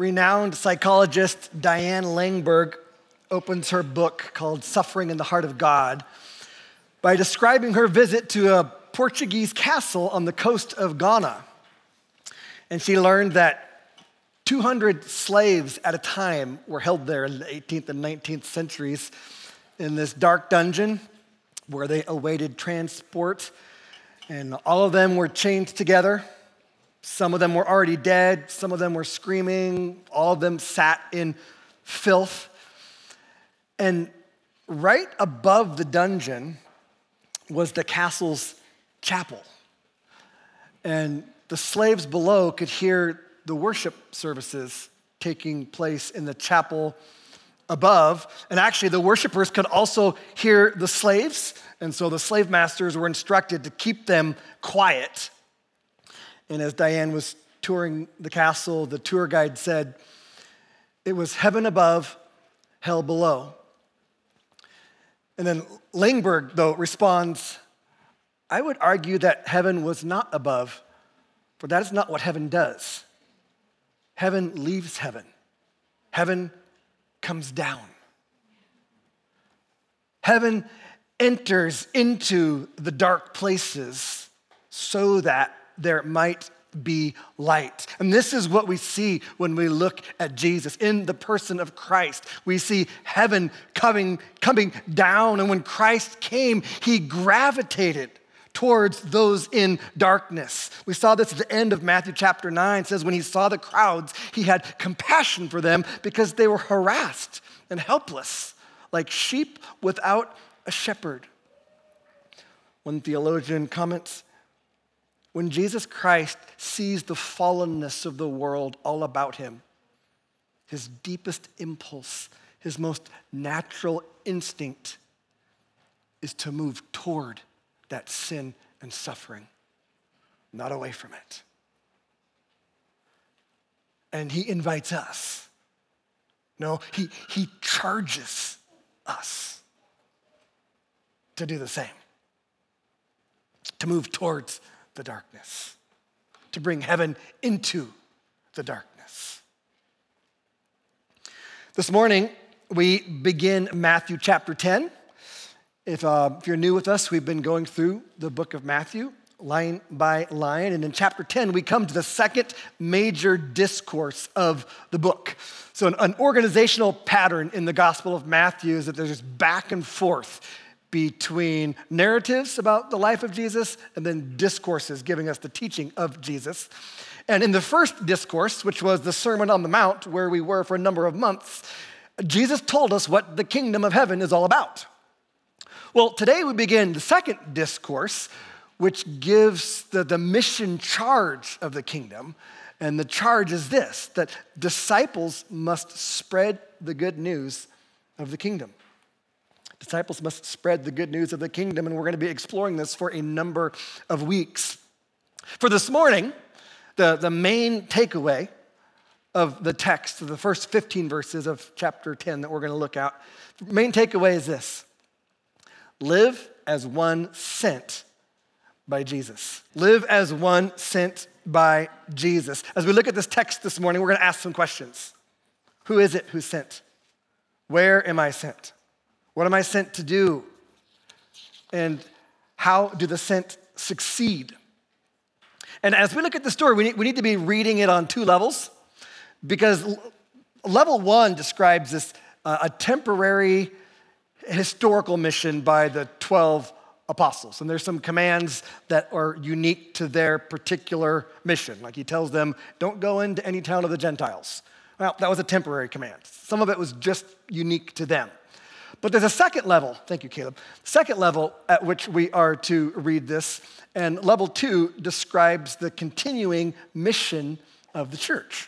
Renowned psychologist Diane Langberg opens her book called Suffering in the Heart of God by describing her visit to a Portuguese castle on the coast of Ghana. And she learned that 200 slaves at a time were held there in the 18th and 19th centuries in this dark dungeon where they awaited transport. And all of them were chained together. Some of them were already dead. Some of them were screaming. All of them sat in filth. And right above the dungeon was the castle's chapel. And the slaves below could hear the worship services taking place in the chapel above. And actually, the worshipers could also hear the slaves. And so the slave masters were instructed to keep them quiet. And as Diane was touring the castle, the tour guide said, it was heaven above, hell below. And then Langberg, though, responds, I would argue that heaven was not above, for that is not what heaven does. Heaven leaves heaven. Heaven comes down. Heaven enters into the dark places so that there might be light. And this is what we see when we look at Jesus. In the person of Christ, we see heaven coming down. And when Christ came, he gravitated towards those in darkness. We saw this at the end of Matthew chapter 9. It says, when he saw the crowds, he had compassion for them because they were harassed and helpless, like sheep without a shepherd. One theologian comments, when Jesus Christ sees the fallenness of the world all about him, his deepest impulse, his most natural instinct is to move toward that sin and suffering, not away from it. And he invites us. No, he charges us to do the same, to move towards the darkness, to bring heaven into the darkness. This morning, we begin Matthew chapter 10. If you're new with us, we've been going through the book of Matthew, line by line. And in chapter 10, we come to the second major discourse of the book. So an organizational pattern in the Gospel of Matthew is that there's this back and forth between narratives about the life of Jesus and then discourses giving us the teaching of Jesus. And in the first discourse, which was the Sermon on the Mount, where we were for a number of months, Jesus told us what the kingdom of heaven is all about. Well, today we begin the second discourse, which gives the mission charge of the kingdom. And the charge is this, that disciples must spread the good news of the kingdom. Disciples must spread the good news of the kingdom, and we're going to be exploring this for a number of weeks. For this morning, the main takeaway of the text, of the first 15 verses of chapter 10 that we're going to look at, the main takeaway is this: live as one sent by Jesus. Live as one sent by Jesus. As we look at this text this morning, we're going to ask some questions. Who is it who's sent? Where am I sent? What am I sent to do? And how do the sent succeed? And as we look at the story, we need to be reading it on two levels, because level one describes this a temporary historical mission by the 12 apostles. And there's some commands that are unique to their particular mission. Like he tells them, don't go into any town of the Gentiles. Well, that was a temporary command. Some of it was just unique to them. But there's a second level, thank you, Caleb, second level at which we are to read this, and level 2 describes the continuing mission of the church.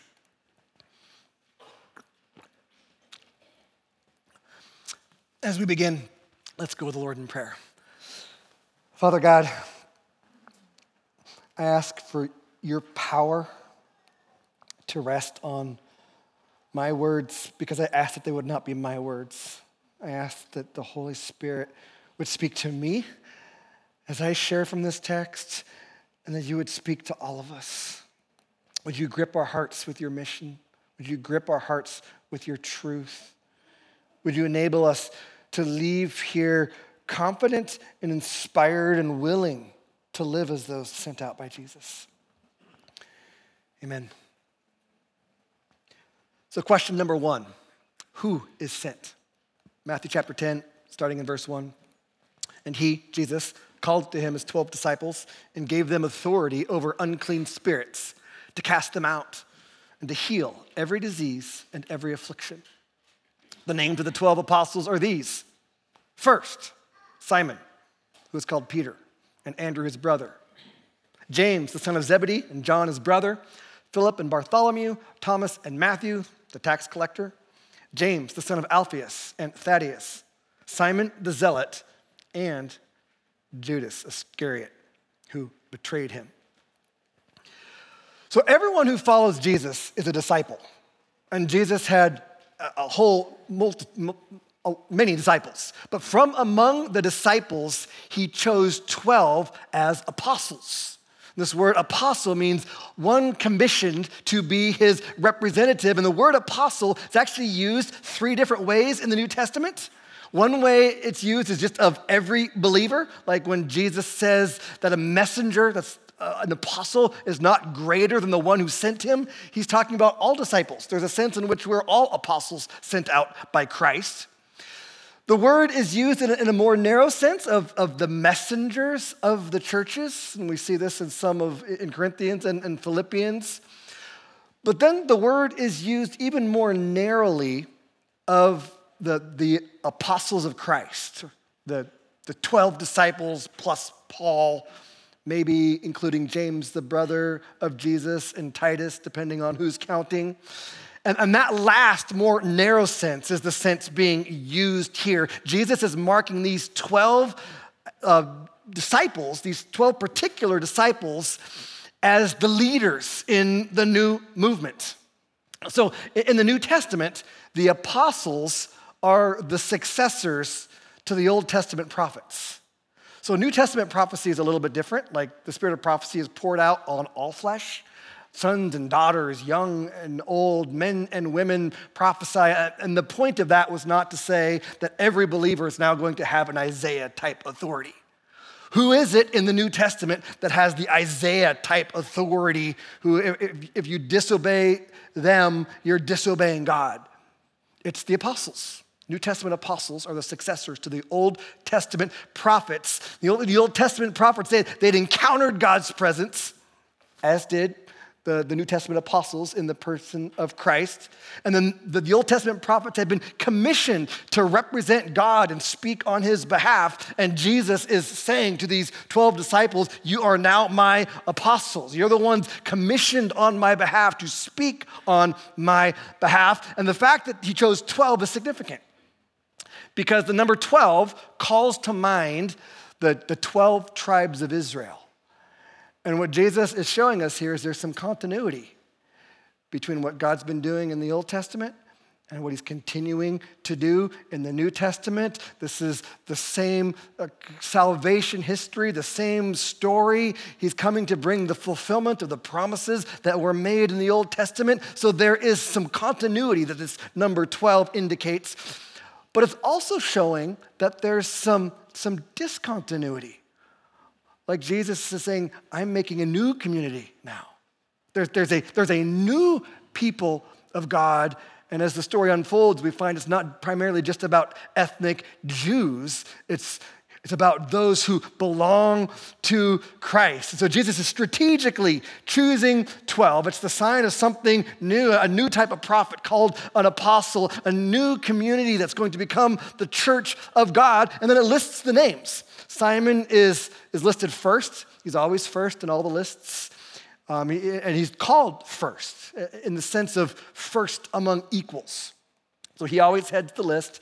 As we begin, let's go with the Lord in prayer. Father God, I ask for your power to rest on my words, because I ask that they would not be my words. I ask that the Holy Spirit would speak to me as I share from this text, and that you would speak to all of us. Would you grip our hearts with your mission? Would you grip our hearts with your truth? Would you enable us to leave here confident and inspired and willing to live as those sent out by Jesus? Amen. So question number 1, who is sent? Matthew chapter 10, starting in verse 1. And he, Jesus, called to him his 12 disciples and gave them authority over unclean spirits to cast them out and to heal every disease and every affliction. The names of the 12 apostles are these. First, Simon, who is called Peter, and Andrew his brother. James, the son of Zebedee, and John his brother. Philip and Bartholomew, Thomas and Matthew, the tax collector. James, the son of Alphaeus, and Thaddeus. Simon the Zealot, and Judas Iscariot, who betrayed him. So everyone who follows Jesus is a disciple. And Jesus had many disciples. But from among the disciples, he chose 12 as apostles. This word apostle means one commissioned to be his representative. And the word apostle is actually used 3 different ways in the New Testament. One way it's used is just of every believer, like when Jesus says that a messenger, that's an apostle, is not greater than the one who sent him. He's talking about all disciples. There's a sense in which we're all apostles sent out by Christ. The word is used in a more narrow sense of the messengers of the churches, and we see this in Corinthians and Philippians. But then the word is used even more narrowly of the apostles of Christ, the 12 disciples plus Paul, maybe including James, the brother of Jesus, and Titus, depending on who's counting. And that last, more narrow sense is the sense being used here. Jesus is marking these 12 disciples, these 12 particular disciples, as the leaders in the new movement. So in the New Testament, the apostles are the successors to the Old Testament prophets. So New Testament prophecy is a little bit different. Like the spirit of prophecy is poured out on all flesh. Sons and daughters, young and old, men and women prophesy. And the point of that was not to say that every believer is now going to have an Isaiah-type authority. Who is it in the New Testament that has the Isaiah-type authority, who if you disobey them, you're disobeying God? It's the apostles. New Testament apostles are the successors to the Old Testament prophets. The Old Testament prophets, they'd encountered God's presence, as did the New Testament apostles in the person of Christ. And then the Old Testament prophets had been commissioned to represent God and speak on his behalf. And Jesus is saying to these 12 disciples, you are now my apostles. You're the ones commissioned on my behalf to speak on my behalf. And the fact that he chose 12 is significant because the number 12 calls to mind the 12 tribes of Israel. And what Jesus is showing us here is there's some continuity between what God's been doing in the Old Testament and what he's continuing to do in the New Testament. This is the same salvation history, the same story. He's coming to bring the fulfillment of the promises that were made in the Old Testament. So there is some continuity that this number 12 indicates. But it's also showing that there's some discontinuity. Like Jesus is saying, I'm making a new community now. There's a new people of God. And as the story unfolds, we find it's not primarily just about ethnic Jews. It's about those who belong to Christ. And so Jesus is strategically choosing 12. It's the sign of something new, a new type of prophet called an apostle, a new community that's going to become the church of God. And then it lists the names. Simon is listed first. He's always first in all the lists. And he's called first in the sense of first among equals. So he always heads the list.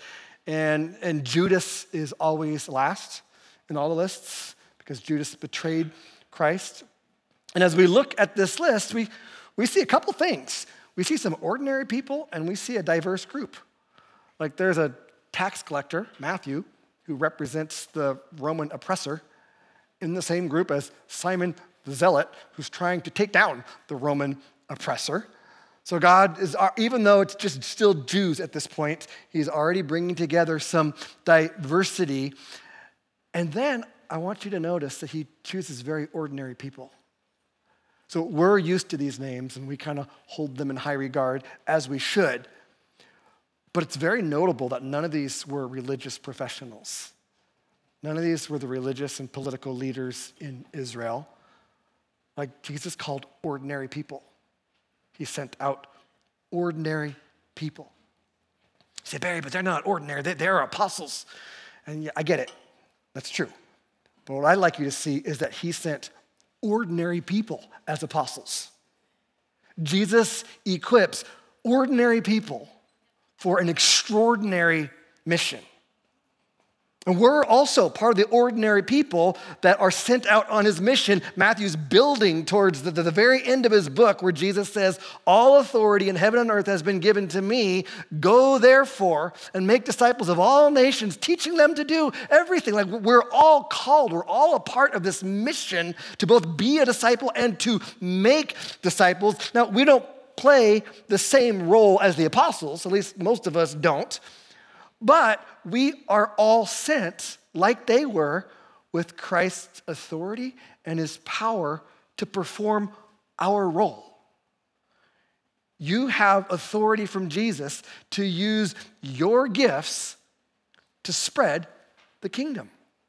And Judas is always last in all the lists because Judas betrayed Christ. And as we look at this list, we see a couple things. We see some ordinary people and we see a diverse group. Like there's a tax collector, Matthew, who represents the Roman oppressor in the same group as Simon the Zealot, who's trying to take down the Roman oppressor. So God is, even though it's just still Jews at this point, he's already bringing together some diversity. And then I want you to notice that he chooses very ordinary people. So we're used to these names and we kind of hold them in high regard, as we should. But it's very notable that none of these were religious professionals. None of these were the religious and political leaders in Israel. Like Jesus called ordinary people. He sent out ordinary people. You say, Barry, but they're not ordinary. They're apostles. And yeah, I get it. That's true. But what I'd like you to see is that he sent ordinary people as apostles. Jesus equips ordinary people for an extraordinary mission. And we're also part of the ordinary people that are sent out on his mission. Matthew's building towards the very end of his book where Jesus says, all authority in heaven and earth has been given to me. Go therefore and make disciples of all nations, teaching them to do everything. Like we're all called, we're all a part of this mission to both be a disciple and to make disciples. Now, we don't play the same role as the apostles, at least most of us don't. But we are all sent, like they were, with Christ's authority and his power to perform our role. You have authority from Jesus to use your gifts to spread the kingdom.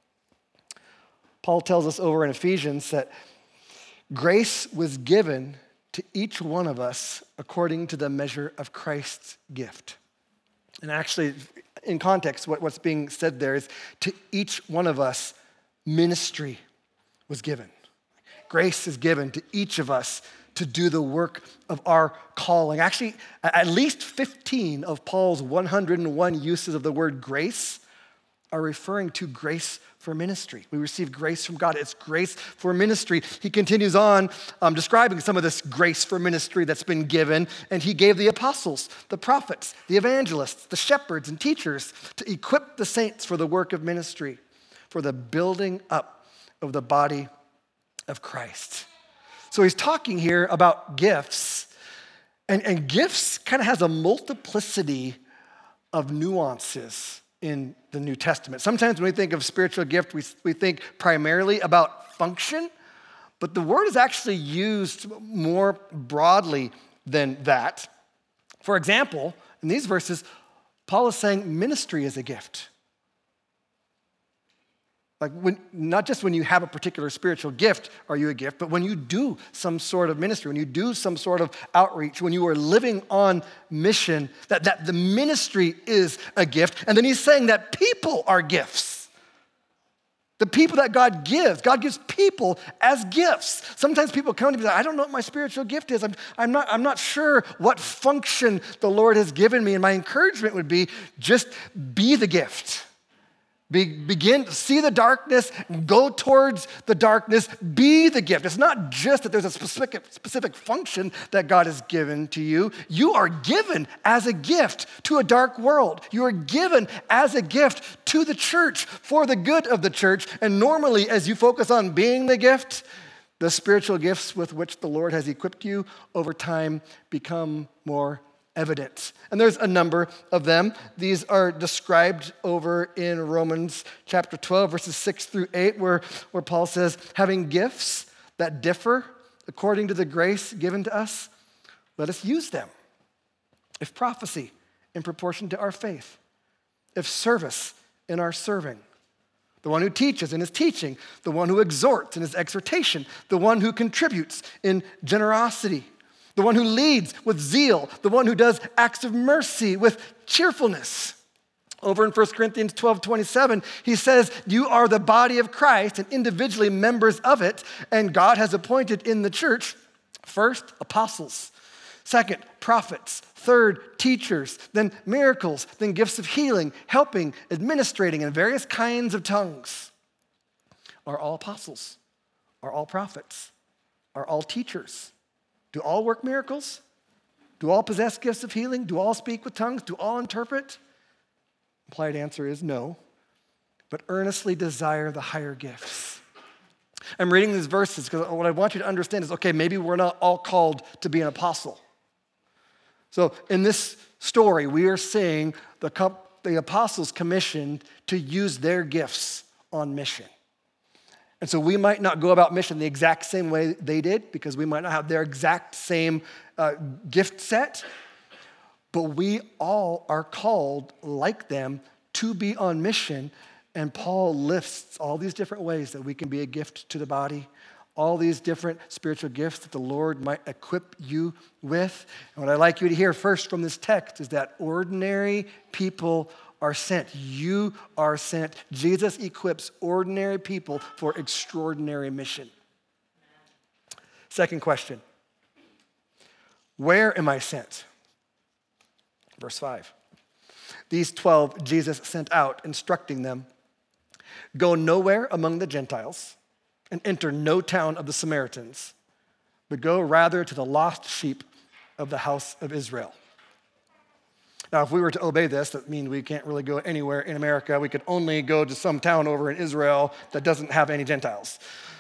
Paul tells us over in Ephesians that grace was given to each one of us according to the measure of Christ's gift. And actually, in context, what's being said there is to each one of us, ministry was given. Grace is given to each of us to do the work of our calling. Actually, at least 15 of Paul's 101 uses of the word grace are referring to grace for ministry. We receive grace from God. It's grace for ministry. He continues on describing some of this grace for ministry that's been given, and he gave the apostles, the prophets, the evangelists, the shepherds, and teachers to equip the saints for the work of ministry, for the building up of the body of Christ. So he's talking here about gifts, and gifts kind of has a multiplicity of nuances in the New Testament. Sometimes when we think of spiritual gift, we think primarily about function, but the word is actually used more broadly than that. For example, in these verses, Paul is saying ministry is a gift. Like not just when you have a particular spiritual gift are you a gift, but when you do some sort of ministry, when you do some sort of outreach, when you are living on mission, that the ministry is a gift. And then he's saying that people are gifts. The people that God gives people as gifts. Sometimes people come to me and say, I don't know what my spiritual gift is. I'm not sure what function the Lord has given me. And my encouragement would be just be the gift. Begin to see the darkness, go towards the darkness, be the gift. It's not just that there's a specific function that God has given to you. You are given as a gift to a dark world. You are given as a gift to the church for the good of the church. And normally, as you focus on being the gift, the spiritual gifts with which the Lord has equipped you over time become more evident. And there's a number of them. These are described over in Romans chapter 12, verses 6 through 8, where Paul says, having gifts that differ according to the grace given to us, let us use them. If prophecy, in proportion to our faith. If service, in our serving. The one who teaches in his teaching. The one who exhorts in his exhortation. The one who contributes in generosity. The one who leads with zeal, the one who does acts of mercy with cheerfulness. Over in 1 Corinthians 12:27, he says, you are the body of Christ and individually members of it, and God has appointed in the church, first, apostles, second, prophets, third, teachers, then miracles, then gifts of healing, helping, administrating, and various kinds of tongues. Are all apostles? Are all prophets? Are all teachers? Do all work miracles? Do all possess gifts of healing? Do all speak with tongues? Do all interpret? Implied answer is no, but earnestly desire the higher gifts. I'm reading these verses because what I want you to understand is, okay, maybe we're not all called to be an apostle. So in this story, we are seeing the apostles commissioned to use their gifts on mission. And so we might not go about mission the exact same way they did because we might not have their exact same gift set, but we all are called, like them, to be on mission. And Paul lists all these different ways that we can be a gift to the body, all these different spiritual gifts that the Lord might equip you with. And what I'd like you to hear first from this text is that ordinary people are sent. You are sent. Jesus equips ordinary people for extraordinary mission. Second question, where am I sent? Verse 5. These 12 Jesus sent out, instructing them, go nowhere among the Gentiles and enter no town of the Samaritans, but go rather to the lost sheep of the house of Israel. Now, if we were to obey this, that means we can't really go anywhere in America. We could only go to some town over in Israel that doesn't have any Gentiles.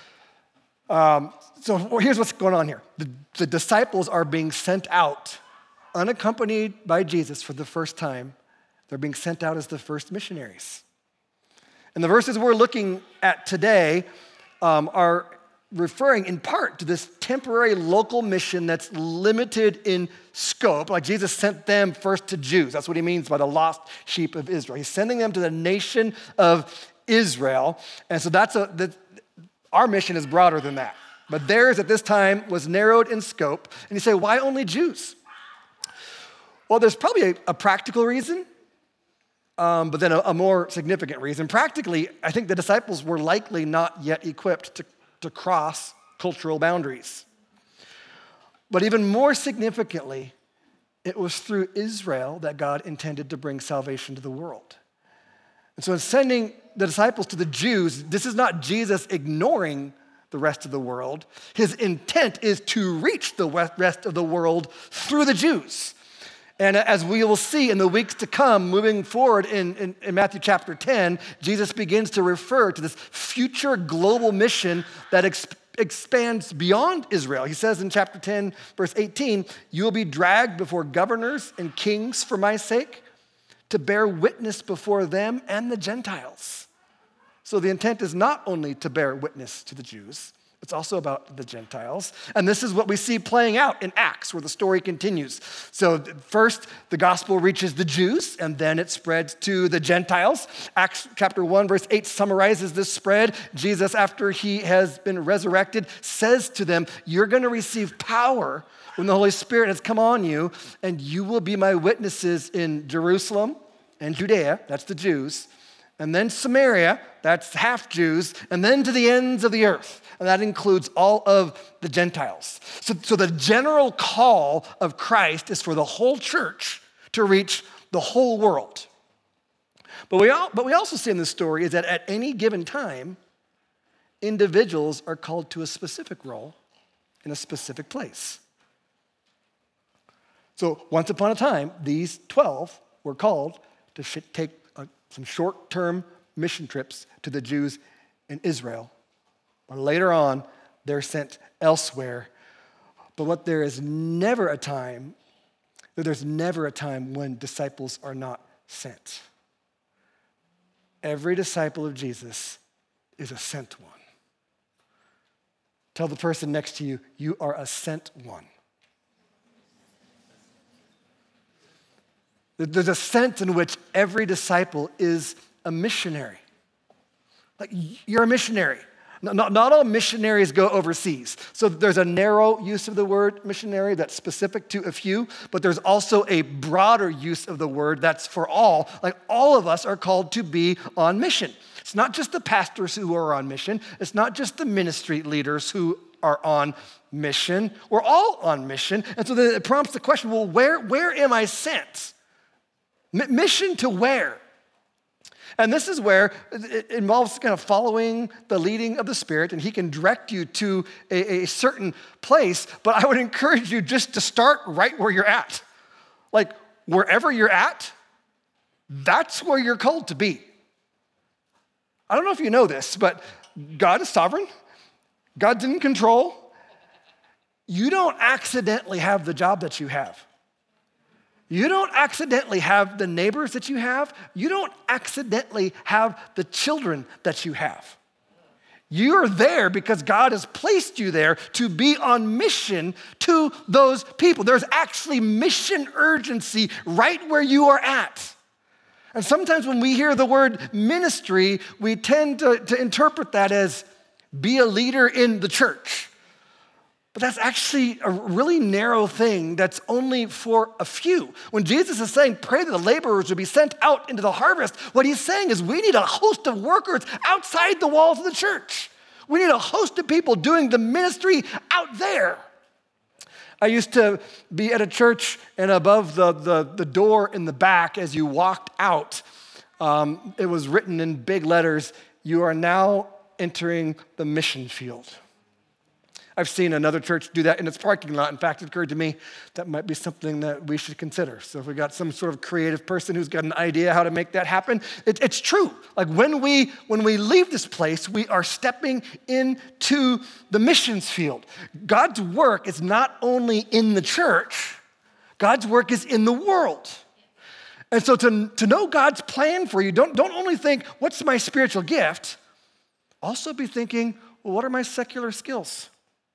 So here's what's going on here. The disciples are being sent out, unaccompanied by Jesus for the first time. They're being sent out as the first missionaries. And the verses we're looking at today are referring in part to this temporary local mission that's limited in scope. Like Jesus sent them first to Jews. That's what he means by the lost sheep of Israel. He's sending them to the nation of Israel. And so our mission is broader than that. But theirs at this time was narrowed in scope. And you say, why only Jews? Well, there's probably a practical reason, but then a more significant reason. Practically, I think the disciples were likely not yet equipped to cross cultural boundaries. But even more significantly, it was through Israel that God intended to bring salvation to the world. And so in sending the disciples to the Jews, this is not Jesus ignoring the rest of the world. His intent is to reach the rest of the world through the Jews. And as we will see in the weeks to come, moving forward in Matthew chapter 10, Jesus begins to refer to this future global mission that expands beyond Israel. He says in chapter 10, verse 18, you will be dragged before governors and kings for my sake to bear witness before them and the Gentiles. So the intent is not only to bear witness to the Jews, it's also about the Gentiles. And this is what we see playing out in Acts, where the story continues. So first, the gospel reaches the Jews, and then it spreads to the Gentiles. Acts chapter 1, verse 8 summarizes this spread. Jesus, after he has been resurrected, says to them, you're going to receive power when the Holy Spirit has come on you, and you will be my witnesses in Jerusalem and Judea, that's the Jews, and then Samaria, that's half Jews, and then to the ends of the earth. And that includes all of the Gentiles. So the general call of Christ is for the whole church to reach the whole world. But we also see in this story is that at any given time, individuals are called to a specific role in a specific place. So once upon a time, these 12 were called to take some short-term mission trips to the Jews in Israel. But later on, they're sent elsewhere. But there's never a time when disciples are not sent. Every disciple of Jesus is a sent one. Tell the person next to you, you are a sent one. There's a sense in which every disciple is a missionary. Like, you're a missionary. Not all missionaries go overseas. So there's a narrow use of the word missionary that's specific to a few, but there's also a broader use of the word that's for all. Like, all of us are called to be on mission. It's not just the pastors who are on mission. It's not just the ministry leaders who are on mission. We're all on mission. And so then it prompts the question, well, where am I sent? Mission to where? And this is where it involves kind of following the leading of the Spirit, and he can direct you to a certain place, but I would encourage you just to start right where you're at. Like, wherever you're at, that's where you're called to be. I don't know if you know this, but God is sovereign. God's in control. You don't accidentally have the job that you have. You don't accidentally have the neighbors that you have. You don't accidentally have the children that you have. You're there because God has placed you there to be on mission to those people. There's actually mission urgency right where you are at. And sometimes when we hear the word ministry, we tend to interpret that as be a leader in the church. But that's actually a really narrow thing that's only for a few. When Jesus is saying, pray that the laborers will be sent out into the harvest, what he's saying is we need a host of workers outside the walls of the church. We need a host of people doing the ministry out there. I used to be at a church, and above the door in the back as you walked out, it was written in big letters, you are now entering the mission field. I've seen another church do that in its parking lot. In fact, it occurred to me that might be something that we should consider. So if we got some sort of creative person who's got an idea how to make that happen, it's true. Like when we leave this place, we are stepping into the missions field. God's work is not only in the church, God's work is in the world. And so to know God's plan for you, don't only think, what's my spiritual gift? Also be thinking, well, what are my secular skills?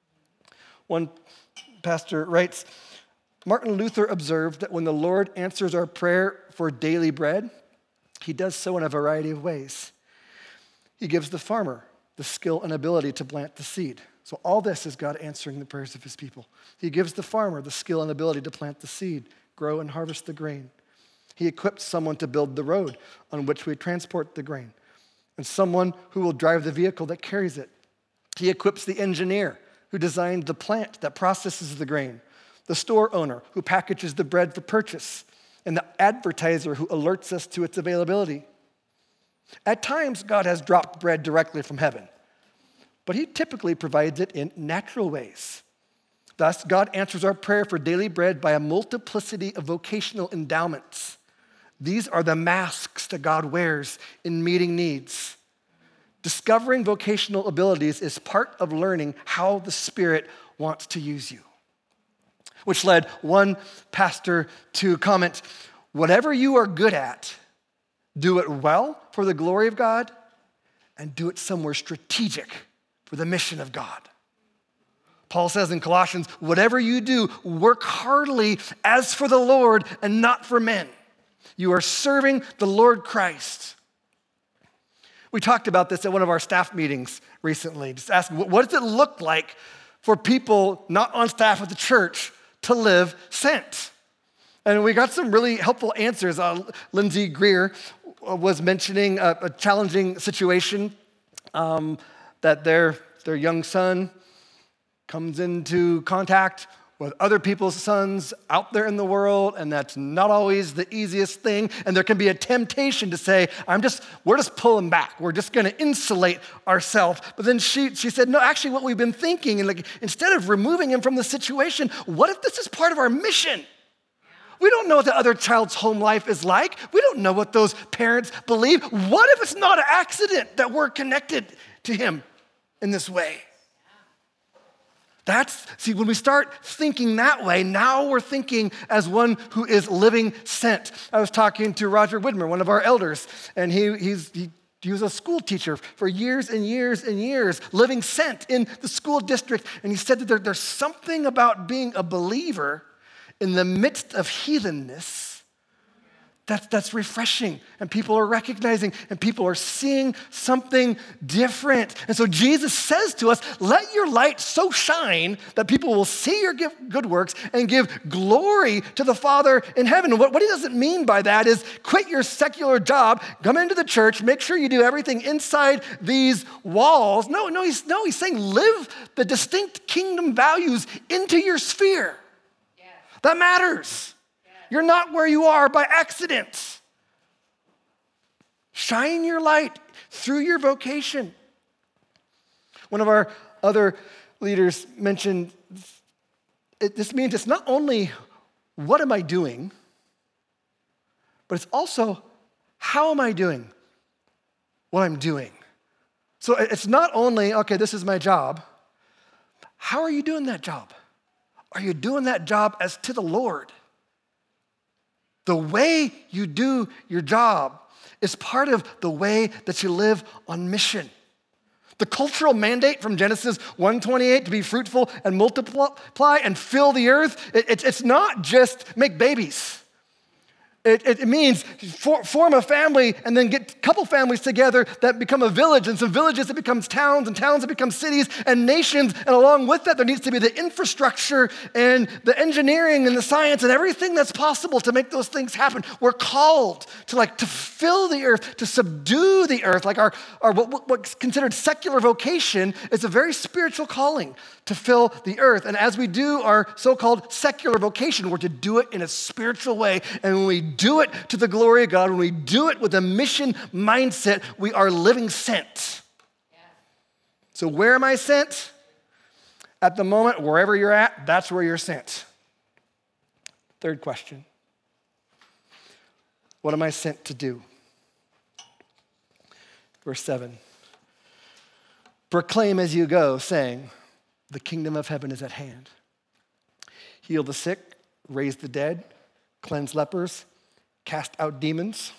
One pastor writes, Martin Luther observed that when the Lord answers our prayer for daily bread, he does so in a variety of ways. He gives the farmer the skill and ability to plant the seed. So all this is God answering the prayers of his people. He gives the farmer the skill and ability to plant the seed, grow and harvest the grain. He equips someone to build the road on which we transport the grain, and someone who will drive the vehicle that carries it. He equips the engineer who designed the plant that processes the grain, the store owner who packages the bread for purchase, and the advertiser who alerts us to its availability. At times, God has dropped bread directly from heaven, but he typically provides it in natural ways. Thus, God answers our prayer for daily bread by a multiplicity of vocational endowments. These are the masks that God wears in meeting needs. Discovering vocational abilities is part of learning how the Spirit wants to use you. Which led one pastor to comment, whatever you are good at, do it well for the glory of God and do it somewhere strategic for the mission of God. Paul says in Colossians, whatever you do, work heartily as for the Lord and not for men. You are serving the Lord Christ. We talked about this at one of our staff meetings recently, just asking, what does it look like for people not on staff at the church to live sent? And we got some really helpful answers. Lindsay Greer was mentioning a challenging situation that their young son comes into contact with other people's sons out there in the world, and that's not always the easiest thing. And there can be a temptation to say, we're just pulling back. We're just gonna insulate ourselves. But then she said, no, actually what we've been thinking, and instead of removing him from the situation, what if this is part of our mission? We don't know what the other child's home life is like. We don't know what those parents believe. What if it's not an accident that we're connected to him in this way? When we start thinking that way, now we're thinking as one who is living sent. I was talking to Roger Widmer, one of our elders, and he was a school teacher for years and years and years, living sent in the school district. And he said that there's something about being a believer in the midst of heathenness that's refreshing, and people are recognizing, and people are seeing something different. And so Jesus says to us, let your light so shine that people will see your good works and give glory to the Father in heaven. And what he doesn't mean by that is quit your secular job, come into the church, make sure you do everything inside these walls. No, he's saying live the distinct kingdom values into your sphere. Yes. That matters. You're not where you are by accident. Shine your light through your vocation. One of our other leaders mentioned, this means it's not only what am I doing, but it's also how am I doing what I'm doing. So it's not only, okay, this is my job. How are you doing that job? Are you doing that job as to the Lord? The way you do your job is part of the way that you live on mission. The cultural mandate from Genesis 1:28 to be fruitful and multiply and fill the earth, it's not just make babies. It means form a family and then get a couple families together that become a village, and some villages that becomes towns, and towns that become cities and nations. And along with that, there needs to be the infrastructure and the engineering and the science and everything that's possible to make those things happen. We're called to fill the earth, to subdue the earth. Like our what's considered secular vocation is a very spiritual calling to fill the earth. And as we do our so-called secular vocation, we're to do it in a spiritual way. And when we do it to the glory of God, when we do it with a mission mindset, we are living sent. Yeah. So where am I sent? At the moment, wherever you're at, that's where you're sent. Third question. What am I sent to do? Verse 7. Proclaim as you go, saying, the kingdom of heaven is at hand. Heal the sick, raise the dead, cleanse lepers, cast out demons.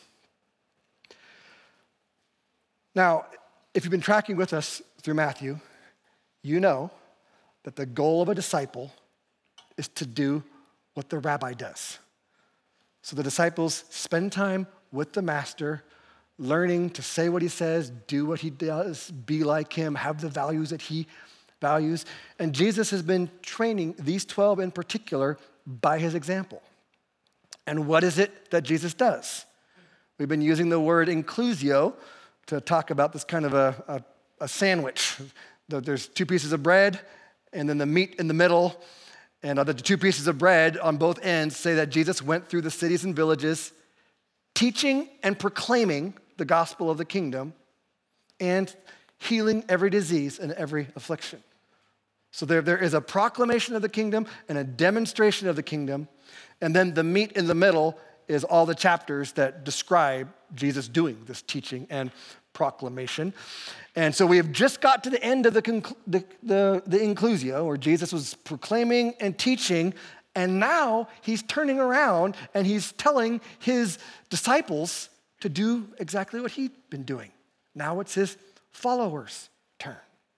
Now, if you've been tracking with us through Matthew, you know that the goal of a disciple is to do what the rabbi does. So the disciples spend time with the master, learning to say what he says, do what he does, be like him, have the values that he values. And Jesus has been training these 12 in particular by his example. And what is it that Jesus does? We've been using the word inclusio to talk about this kind of a sandwich. There's two pieces of bread, and then the meat in the middle, and the two pieces of bread on both ends say that Jesus went through the cities and villages, teaching and proclaiming the gospel of the kingdom, and healing every disease and every affliction. So there is a proclamation of the kingdom and a demonstration of the kingdom. And then the meat in the middle is all the chapters that describe Jesus doing this teaching and proclamation. And so we have just got to the end of the inclusio, where Jesus was proclaiming and teaching, and now he's turning around and he's telling his disciples to do exactly what he'd been doing. Now it's his followers' turn.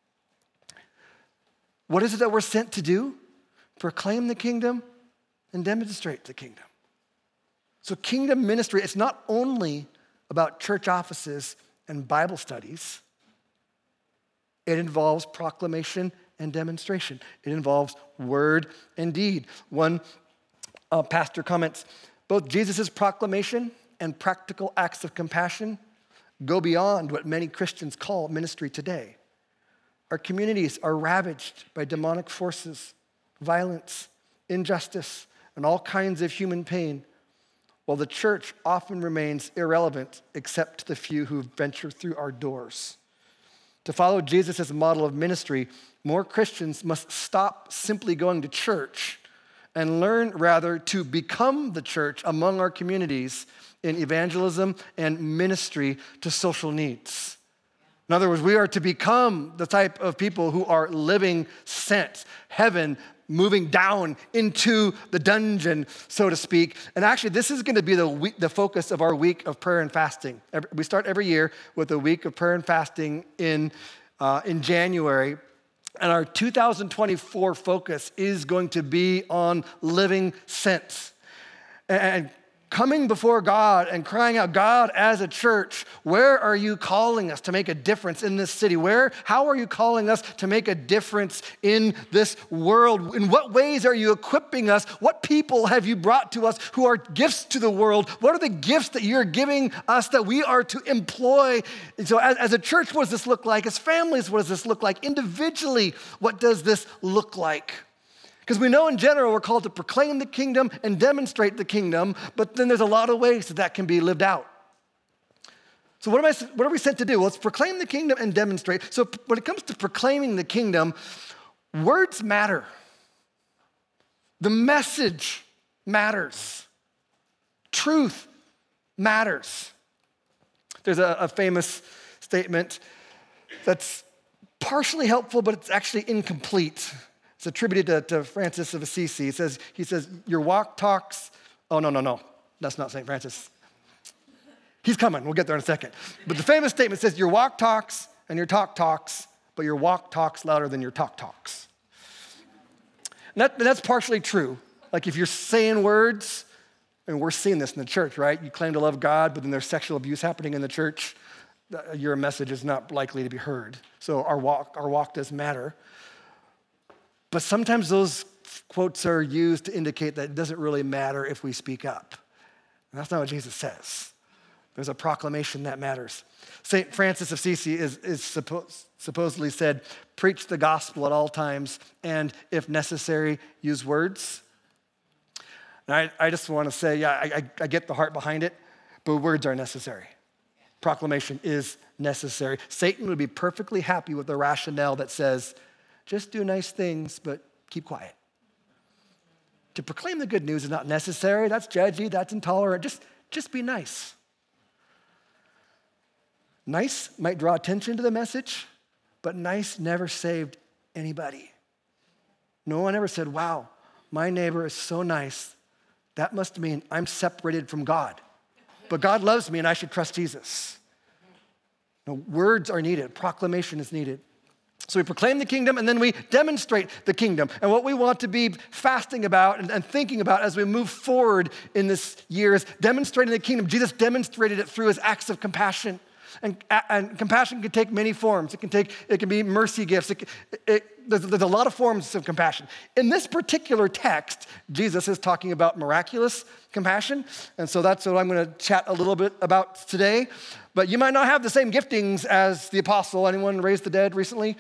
What is it that we're sent to do? Proclaim the kingdom and demonstrate the kingdom. So kingdom ministry, it's not only about church offices and Bible studies. It involves proclamation and demonstration. It involves word and deed. One pastor comments, both Jesus' proclamation and practical acts of compassion go beyond what many Christians call ministry today. Our communities are ravaged by demonic forces, violence, injustice, and all kinds of human pain, while the church often remains irrelevant except to the few who venture through our doors. To follow Jesus as a model of ministry, more Christians must stop simply going to church and learn rather to become the church among our communities in evangelism and ministry to social needs. In other words, we are to become the type of people who are living sent, heaven moving down into the dungeon, so to speak. And actually, this is going to be the focus of our week of prayer and fasting. We start every year with a week of prayer and fasting in January. And our 2024 focus is going to be on living sent. And coming before God and crying out, God, as a church, where are you calling us to make a difference in this city? How are you calling us to make a difference in this world? In what ways are you equipping us? What people have you brought to us who are gifts to the world? What are the gifts that you're giving us that we are to employ? And so as a church, what does this look like? As families, what does this look like? Individually, what does this look like? Because we know in general we're called to proclaim the kingdom and demonstrate the kingdom, but then there's a lot of ways that can be lived out. So what are we sent to do? Well, it's proclaim the kingdom and demonstrate. So when it comes to proclaiming the kingdom, words matter. The message matters. Truth matters. There's a famous statement that's partially helpful, but it's actually incomplete. It's attributed to Francis of Assisi. He says, your walk talks, oh, no. That's not St. Francis. He's coming. We'll get there in a second. But the famous statement says, your walk talks and your talk talks, but your walk talks louder than your talk talks. And that's partially true. Like if you're saying words, and we're seeing this in the church, right? You claim to love God, but then there's sexual abuse happening in the church, your message is not likely to be heard. So our walk does matter. But sometimes those quotes are used to indicate that it doesn't really matter if we speak up. And that's not what Jesus says. There's a proclamation that matters. St. Francis of Assisi is supposedly said, preach the gospel at all times, and if necessary, use words. And I just want to say, yeah, I get the heart behind it, but words are necessary. Proclamation is necessary. Satan would be perfectly happy with the rationale that says, just do nice things, but keep quiet. To proclaim the good news is not necessary. That's judgy, that's intolerant. Just be nice. Nice might draw attention to the message, but nice never saved anybody. No one ever said, wow, my neighbor is so nice. That must mean I'm separated from God. But God loves me and I should trust Jesus. No, words are needed. Proclamation is needed. So we proclaim the kingdom and then we demonstrate the kingdom. And what we want to be fasting about and thinking about as we move forward in this year is demonstrating the kingdom. Jesus demonstrated it through his acts of compassion. And compassion can take many forms. It can be mercy gifts. There's a lot of forms of compassion. In this particular text, Jesus is talking about miraculous compassion. And so that's what I'm going to chat a little bit about today. But you might not have the same giftings as the apostle. Anyone raised the dead recently?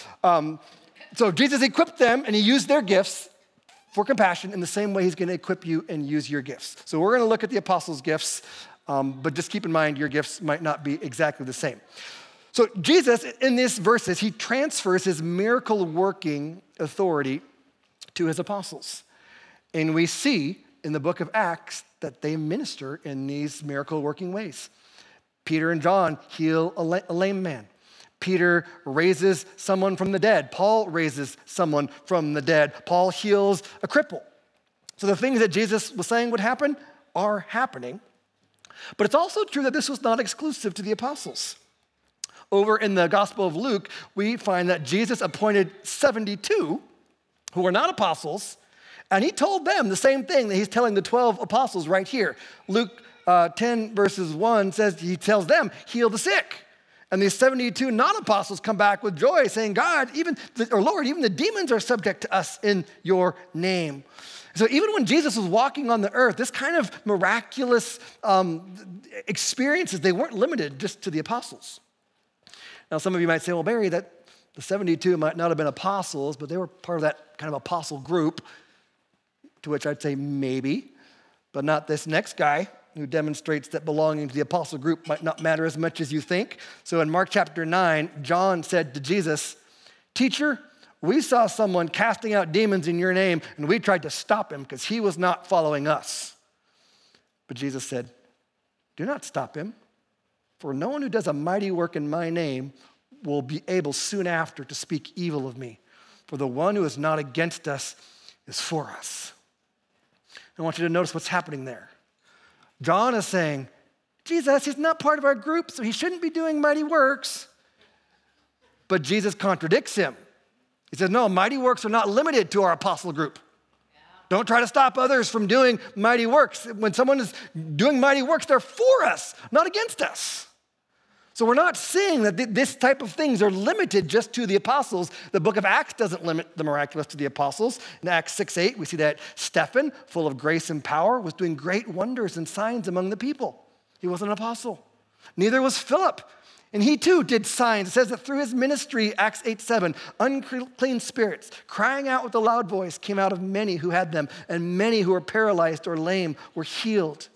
So Jesus equipped them and he used their gifts for compassion in the same way he's going to equip you and use your gifts. So we're going to look at the apostles' gifts. But just keep in mind, your gifts might not be exactly the same. So Jesus, in these verses, he transfers his miracle-working authority to his apostles. And we see in the book of Acts that they minister in these miracle-working ways. Peter and John heal a lame man. Peter raises someone from the dead. Paul raises someone from the dead. Paul heals a cripple. So the things that Jesus was saying would happen are happening. But it's also true that this was not exclusive to the apostles. Over in the Gospel of Luke, we find that Jesus appointed 72 who were not apostles, and he told them the same thing that he's telling the 12 apostles right here. Luke 10 verses 1 says he tells them, heal the sick. And these 72 non-apostles come back with joy saying, God, Lord, even the demons are subject to us in your name. So even when Jesus was walking on the earth, this kind of miraculous experiences, they weren't limited just to the apostles. Now, some of you might say, well, Barry, that the 72 might not have been apostles, but they were part of that kind of apostle group, to which I'd say maybe, but not this next guy who demonstrates that belonging to the apostle group might not matter as much as you think. So in Mark chapter 9, John said to Jesus, Teacher, we saw someone casting out demons in your name, and we tried to stop him because he was not following us. But Jesus said, do not stop him, for no one who does a mighty work in my name will be able soon after to speak evil of me. For the one who is not against us is for us. I want you to notice what's happening there. John is saying, Jesus, he's not part of our group, so he shouldn't be doing mighty works. But Jesus contradicts him. He says, no, mighty works are not limited to our apostle group. Yeah. Don't try to stop others from doing mighty works. When someone is doing mighty works, they're for us, not against us. So we're not seeing that this type of things are limited just to the apostles. The book of Acts doesn't limit the miraculous to the apostles. In Acts 6:8, we see that Stephen, full of grace and power, was doing great wonders and signs among the people. He wasn't an apostle. Neither was Philip. And he too did signs. It says that through his ministry, Acts 8:7, unclean spirits, crying out with a loud voice, came out of many who had them, and many who were paralyzed or lame were healed.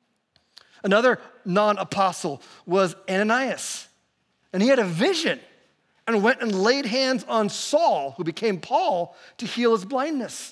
Another non-apostle was Ananias. And he had a vision and went and laid hands on Saul, who became Paul, to heal his blindness.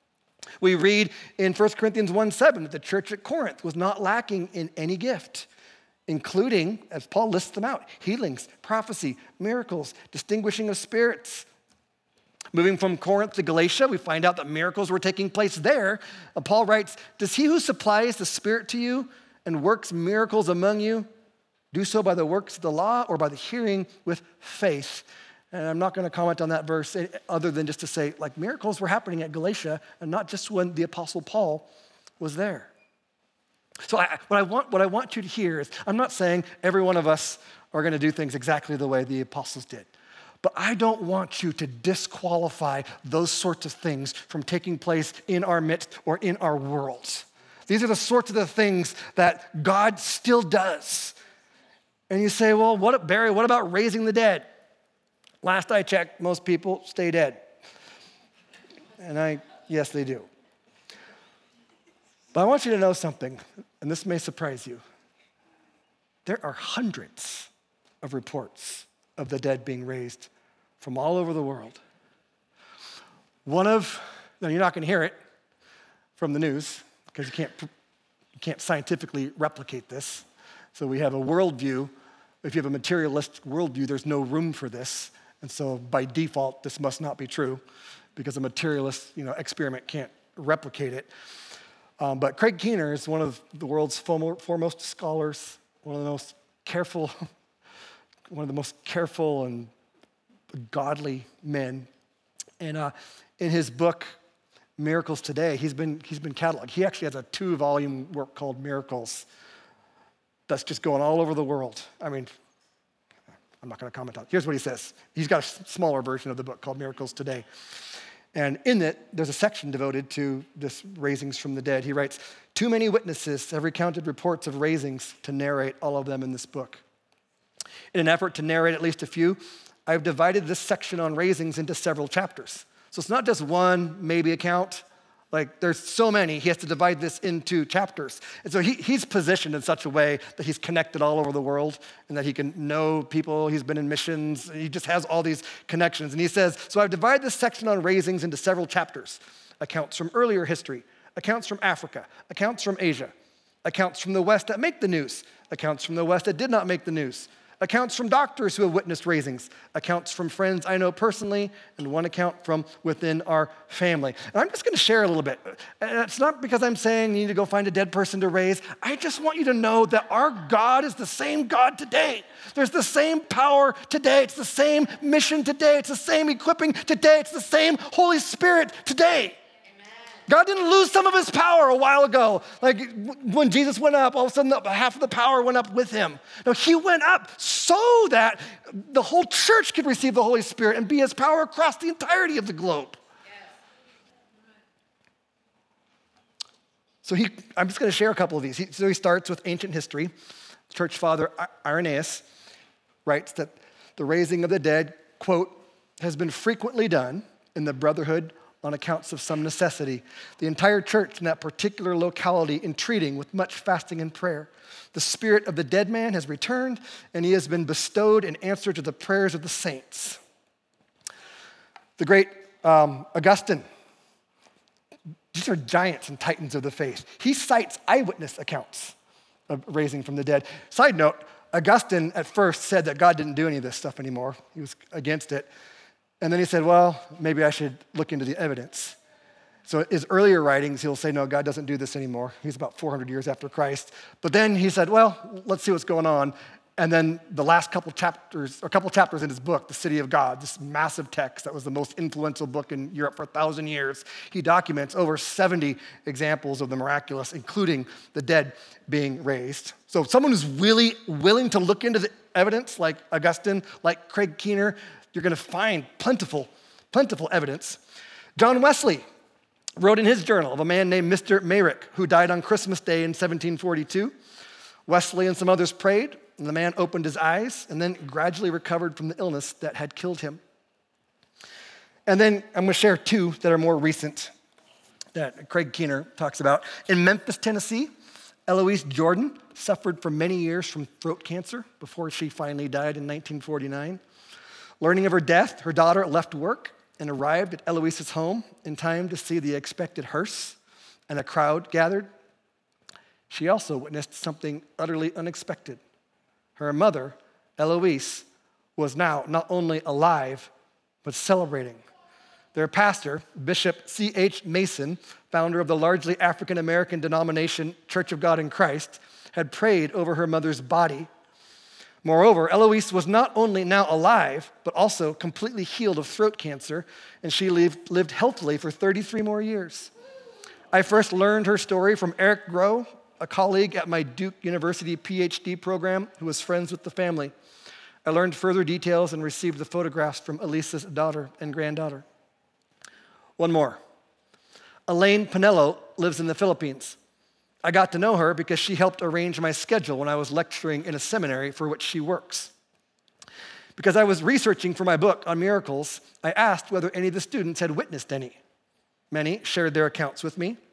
We read in 1 Corinthians 1:7 that the church at Corinth was not lacking in any gift, including, as Paul lists them out, healings, prophecy, miracles, distinguishing of spirits. Moving from Corinth to Galatia, we find out that miracles were taking place there. Paul writes, does he who supplies the Spirit to you and works miracles among you do so by the works of the law or by the hearing with faith? And I'm not going to comment on that verse other than just to say, like, miracles were happening at Galatia and not just when the Apostle Paul was there. So what I want you to hear is, I'm not saying every one of us are going to do things exactly the way the apostles did. But I don't want you to disqualify those sorts of things from taking place in our midst or in our world. These are the sorts of the things that God still does. And you say, well, Barry, what about raising the dead? Last I checked, most people stay dead. And yes, they do. But I want you to know something, and this may surprise you. There are hundreds of reports of the dead being raised from all over the world. Now you're not going to hear it from the news because you can't scientifically replicate this. So we have a worldview. If you have a materialistic worldview, there's no room for this. And so by default, this must not be true because a materialist, experiment can't replicate it. But Craig Keener is one of the world's foremost scholars, one of the most careful and godly men. And in his book, Miracles Today, he's been cataloged. He actually has a 2-volume work called Miracles that's just going all over the world. I mean, I'm not going to comment on it. Here's what he says. He's got a smaller version of the book called Miracles Today. And in it, there's a section devoted to this raisings from the dead. He writes, too many witnesses have recounted reports of raisings to narrate all of them in this book. In an effort to narrate at least a few, I've divided this section on raisings into several chapters. So it's not just one, maybe account. Like, there's so many, he has to divide this into chapters. And so he's positioned in such a way that he's connected all over the world and that he can know people. He's been in missions. He just has all these connections. And he says, so I've divided this section on raisings into several chapters. Accounts from earlier history, accounts from Africa, accounts from Asia, accounts from the West that make the news, accounts from the West that did not make the news, accounts from doctors who have witnessed raisings, accounts from friends I know personally, and one account from within our family. And I'm just going to share a little bit. And it's not because I'm saying you need to go find a dead person to raise. I just want you to know that our God is the same God today. There's the same power today. It's the same mission today. It's the same equipping today. It's the same Holy Spirit today. God didn't lose some of his power a while ago. Like when Jesus went up, all of a sudden half of the power went up with him. No, he went up so that the whole church could receive the Holy Spirit and be his power across the entirety of the globe. So I'm just going to share a couple of these. So he starts with ancient history. Church father Irenaeus writes that the raising of the dead, quote, has been frequently done in the brotherhood on accounts of some necessity. The entire church in that particular locality entreating with much fasting and prayer. The spirit of the dead man has returned, and he has been bestowed in answer to the prayers of the saints. The great Augustine, these are giants and titans of the faith. He cites eyewitness accounts of raising from the dead. Side note, Augustine at first said that God didn't do any of this stuff anymore. He was against it. And then he said, well, maybe I should look into the evidence. So his earlier writings, he'll say, no, God doesn't do this anymore. He's about 400 years after Christ. But then he said, well, let's see what's going on. And then the last couple chapters in his book, The City of God, this massive text that was the most influential book in Europe for 1,000 years, he documents over 70 examples of the miraculous, including the dead being raised. So someone who's really willing to look into the evidence, like Augustine, like Craig Keener, you're going to find plentiful evidence. John Wesley wrote in his journal of a man named Mr. Meyrick, who died on Christmas Day in 1742. Wesley and some others prayed, and the man opened his eyes and then gradually recovered from the illness that had killed him. And then I'm going to share two that are more recent that Craig Keener talks about. In Memphis, Tennessee, Eloise Jordan suffered for many years from throat cancer before she finally died in 1949. Learning of her death, her daughter left work and arrived at Eloise's home in time to see the expected hearse, and a crowd gathered. She also witnessed something utterly unexpected. Her mother, Eloise, was now not only alive, but celebrating. Their pastor, Bishop C.H. Mason, founder of the largely African-American denomination Church of God in Christ, had prayed over her mother's body. Moreover, Eloise was not only now alive, but also completely healed of throat cancer, and she lived healthily for 33 more years. I first learned her story from Eric Groh, a colleague at my Duke University PhD program who was friends with the family. I learned further details and received the photographs from Elisa's daughter and granddaughter. One more. Elaine Pinello lives in the Philippines. I got to know her because she helped arrange my schedule when I was lecturing in a seminary for which she works. Because I was researching for my book on miracles, I asked whether any of the students had witnessed any. Many shared their accounts with me.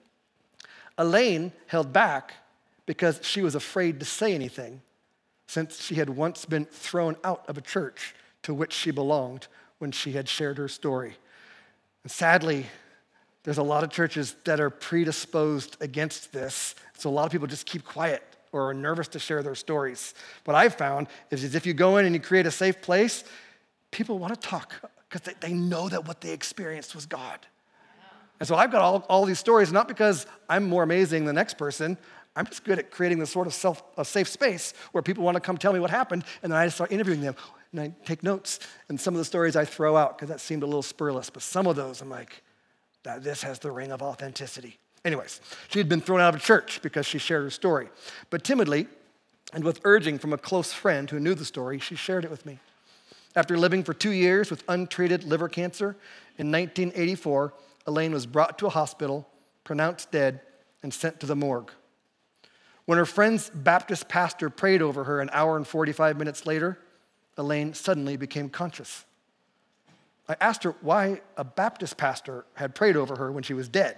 Elaine held back because she was afraid to say anything, since she had once been thrown out of a church to which she belonged when she had shared her story. And sadly, there's a lot of churches that are predisposed against this, so a lot of people just keep quiet or are nervous to share their stories. What I've found is if you go in and you create a safe place, people want to talk because they know that what they experienced was God. And so I've got all these stories, not because I'm more amazing than the next person. I'm just good at creating this sort of a safe space where people want to come tell me what happened, and then I just start interviewing them, and I take notes. And some of the stories I throw out because that seemed a little spurless, but some of those I'm like, that this has the ring of authenticity. Anyways, she had been thrown out of church because she shared her story. But timidly, and with urging from a close friend who knew the story, she shared it with me. After living for 2 years with untreated liver cancer, in 1984, Elaine was brought to a hospital, pronounced dead, and sent to the morgue. When her friend's Baptist pastor prayed over her an hour and 45 minutes later, Elaine suddenly became conscious. I asked her why a Baptist pastor had prayed over her when she was dead.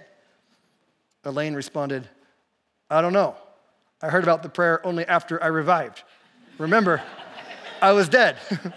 Elaine responded, I don't know. I heard about the prayer only after I revived. Remember, I was dead.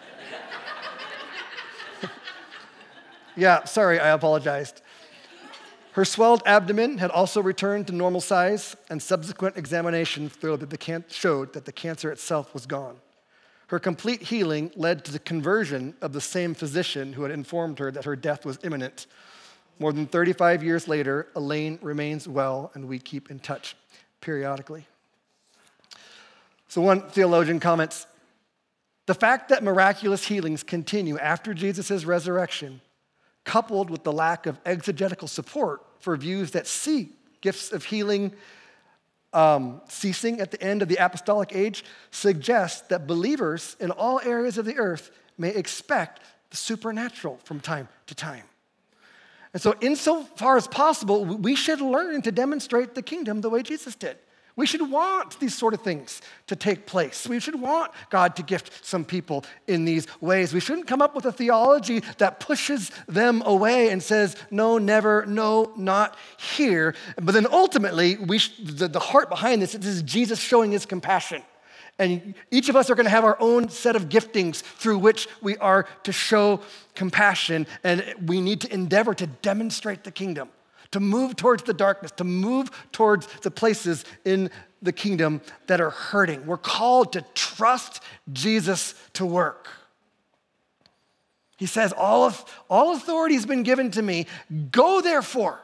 Yeah, sorry, I apologized. Her swelled abdomen had also returned to normal size, and subsequent examination showed that the cancer itself was gone. Her complete healing led to the conversion of the same physician who had informed her that her death was imminent. More than 35 years later, Elaine remains well, and we keep in touch periodically. So one theologian comments, the fact that miraculous healings continue after Jesus' resurrection, coupled with the lack of exegetical support for views that see gifts of healing ceasing at the end of the apostolic age, suggests that believers in all areas of the earth may expect the supernatural from time to time. And so insofar as possible, we should learn to demonstrate the kingdom the way Jesus did. We should want these sort of things to take place. We should want God to gift some people in these ways. We shouldn't come up with a theology that pushes them away and says, no, never, no, not here. But then ultimately, the heart behind this is Jesus showing his compassion. And each of us are going to have our own set of giftings through which we are to show compassion. And we need to endeavor to demonstrate the kingdom, to move towards the darkness, to move towards the places in the kingdom that are hurting. We're called to trust Jesus to work. He says, all authority has been given to me. Go therefore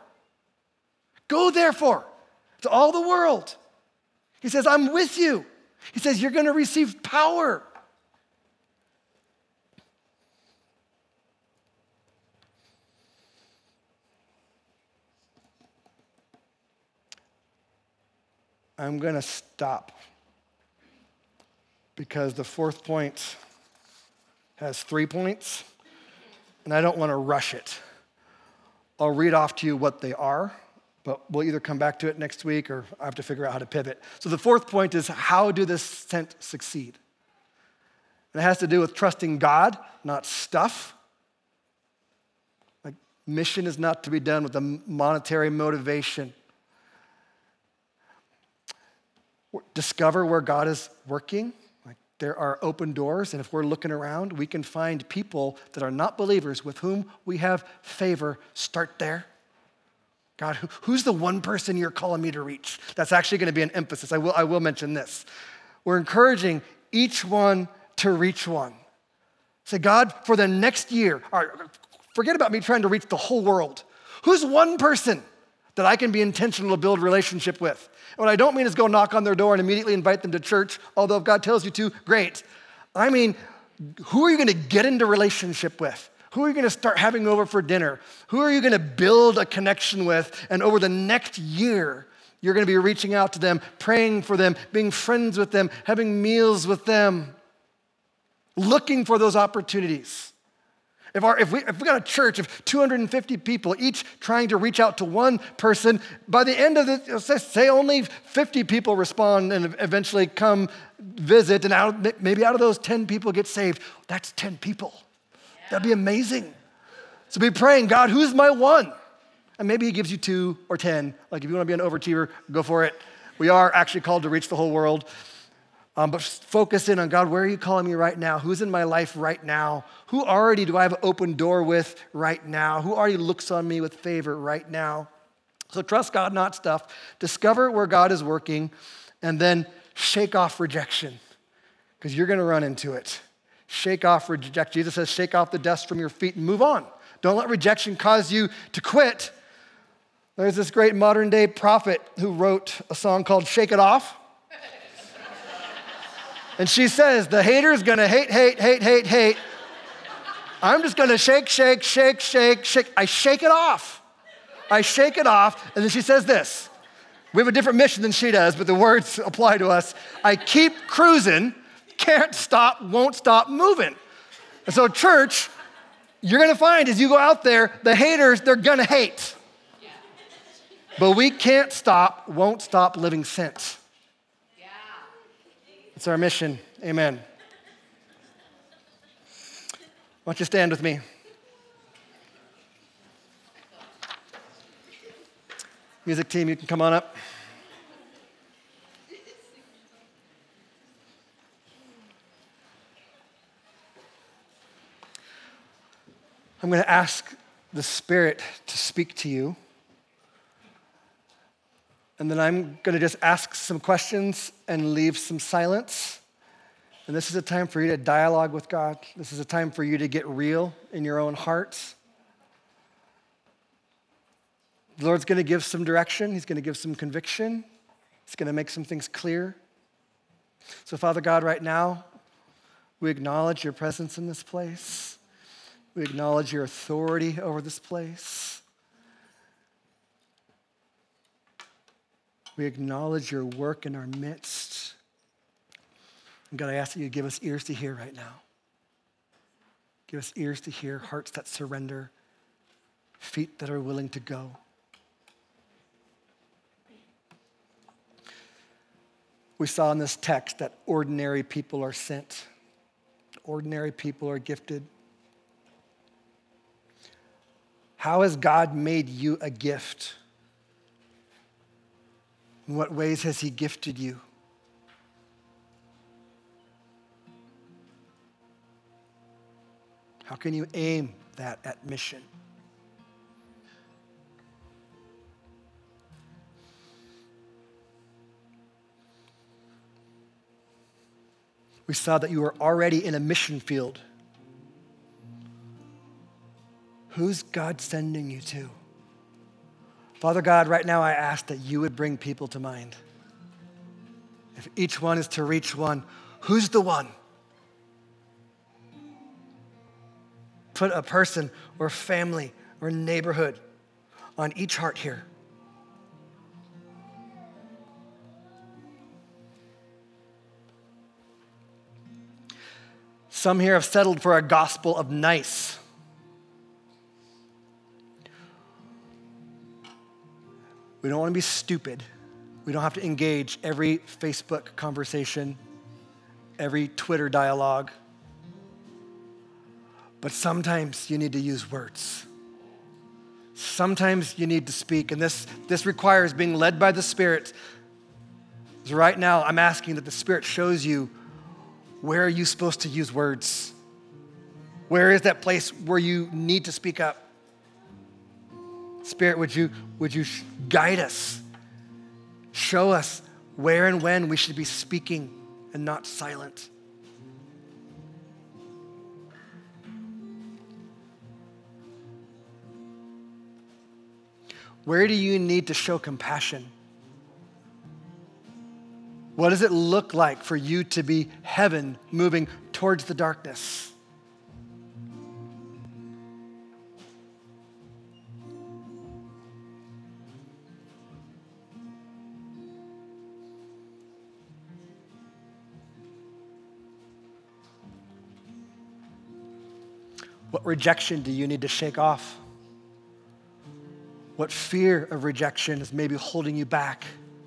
to all the world. He says, I'm with you. He says, you're going to receive power. I'm going to stop because the fourth point has 3 points, and I don't want to rush it. I'll read off to you what they are, but we'll either come back to it next week or I have to figure out how to pivot. So the fourth point is, how do the sent succeed? And it has to do with trusting God, not stuff. Like, mission is not to be done with a monetary motivation. Discover where God is working. Like, there are open doors, and if we're looking around, we can find people that are not believers with whom we have favor. Start there. God, who's the one person you're calling me to reach? That's actually going to be an emphasis. I will mention this. We're encouraging each one to reach one. Say, God, for the next year, or Forget about me trying to reach the whole world. Who's one person that I can be intentional to build a relationship with? And what I don't mean is go knock on their door and immediately invite them to church, although if God tells you to, great. I mean, who are you gonna get into relationship with? Who are you gonna start having over for dinner? Who are you gonna build a connection with? And over the next year, you're gonna be reaching out to them, praying for them, being friends with them, having meals with them, looking for those opportunities. If we got a church of 250 people, each trying to reach out to one person, by the end of the, say only 50 people respond and eventually come visit, and maybe out of those 10 people get saved. That's 10 people. That'd be amazing. So be praying, God, who's my one? And maybe he gives you 2 or 10. Like if you want to be an overachiever, go for it. We are actually called to reach the whole world. But focus in on God, where are you calling me right now? Who's in my life right now? Who already do I have an open door with right now? Who already looks on me with favor right now? So trust God, not stuff. Discover where God is working, and then shake off rejection, because you're going to run into it. Shake off rejection. Jesus says, shake off the dust from your feet and move on. Don't let rejection cause you to quit. There's this great modern day prophet who wrote a song called Shake It Off. And she says, the hater's gonna hate, hate, hate, hate, hate. I'm just gonna shake, shake, shake, shake, shake. I shake it off. I shake it off. And then she says this. We have a different mission than she does, but the words apply to us. I keep cruising, can't stop, won't stop moving. And so church, you're gonna find as you go out there, the haters, they're gonna hate. But we can't stop, won't stop living sent. It's our mission. Amen. Why don't you stand with me? Music team, you can come on up. I'm going to ask the Spirit to speak to you. And then I'm going to just ask some questions and leave some silence. And this is a time for you to dialogue with God. This is a time for you to get real in your own hearts. The Lord's going to give some direction. He's going to give some conviction. He's going to make some things clear. So, Father God, right now, we acknowledge your presence in this place. We acknowledge your authority over this place. We acknowledge your work in our midst. And God, I ask that you give us ears to hear right now. Give us ears to hear, hearts that surrender, feet that are willing to go. We saw in this text that ordinary people are sent. Ordinary people are gifted. How has God made you a gift? In what ways has he gifted you? How can you aim that at mission? We saw that you were already in a mission field. Who's God sending you to? Father God, right now I ask that you would bring people to mind. If each one is to reach one, who's the one? Put a person or family or neighborhood on each heart here. Some here have settled for a gospel of nice. We don't want to be stupid. We don't have to engage every Facebook conversation, every Twitter dialogue. But sometimes you need to use words. Sometimes you need to speak, and this requires being led by the Spirit. So right now, I'm asking that the Spirit shows you, where are you supposed to use words? Where is that place where you need to speak up? Spirit, would you guide us? Show us where and when we should be speaking and not silent. Where do you need to show compassion? What does it look like for you to be heaven moving towards the darkness? What rejection do you need to shake off? What fear of rejection is maybe holding you back?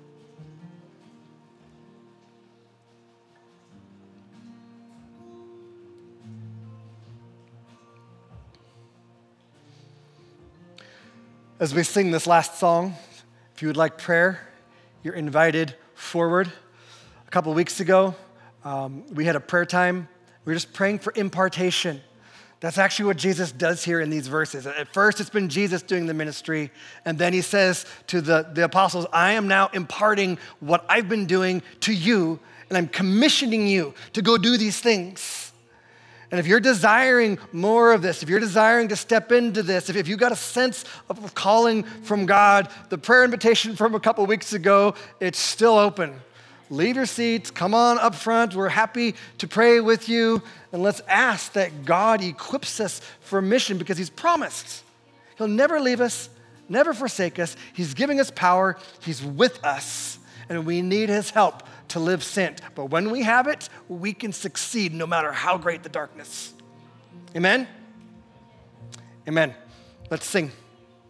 As we sing this last song, if you would like prayer, you're invited forward. A couple weeks ago, we had a prayer time. We were just praying for impartation. That's actually what Jesus does here in these verses. At first, it's been Jesus doing the ministry, and then he says to the apostles, I am now imparting what I've been doing to you, and I'm commissioning you to go do these things. And if you're desiring more of this, if you're desiring to step into this, if you've got a sense of calling from God, the prayer invitation from a couple weeks ago, it's still open. Leave your seats, come on up front. We're happy to pray with you. And let's ask that God equips us for a mission because he's promised. He'll never leave us, never forsake us. He's giving us power. He's with us. And we need his help to live sent. But when we have it, we can succeed no matter how great the darkness. Amen? Amen. Let's sing.